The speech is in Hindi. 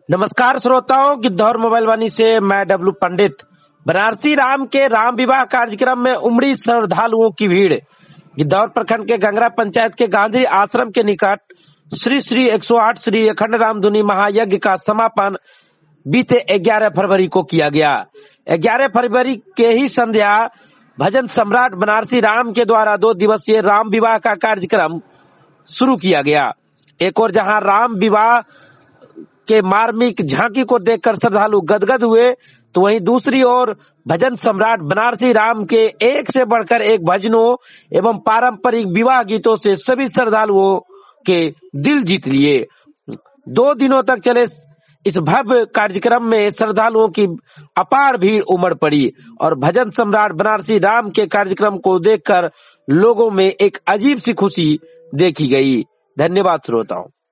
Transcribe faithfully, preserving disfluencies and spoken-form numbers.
नमस्कार श्रोताओं, गिद्धौर मोबाइल वाणी से मैं डब्लू पंडित। बनारसी राम के राम विवाह कार्यक्रम में उमड़ी श्रद्धालुओं की भीड़। गिद्धौर प्रखंड के गंगरा पंचायत के गांधी आश्रम के निकट श्री श्री एक सौ आठ श्री अखंड रामधुनी महायज्ञ का समापन बीते ग्यारह फरवरी को किया गया। ग्यारह फरवरी के ही संध्या भजन सम्राट बनारसी राम के द्वारा दो दिवसीय राम विवाह का कार्यक्रम शुरू किया गया। एक और जहां राम विवाह के मार्मिक झांकी को देखकर श्रद्धालु गदगद हुए, तो वहीं दूसरी ओर भजन सम्राट बनारसी राम के एक से बढ़कर एक भजनों एवं पारंपरिक विवाह गीतों से सभी श्रद्धालुओं के दिल जीत लिए। दो दिनों तक चले इस भव्य कार्यक्रम में श्रद्धालुओं की अपार भीड़ उमड़ पड़ी और भजन सम्राट बनारसी राम के कार्यक्रम को देखकर लोगों में एक अजीब सी खुशी देखी गई। धन्यवाद श्रोताओं।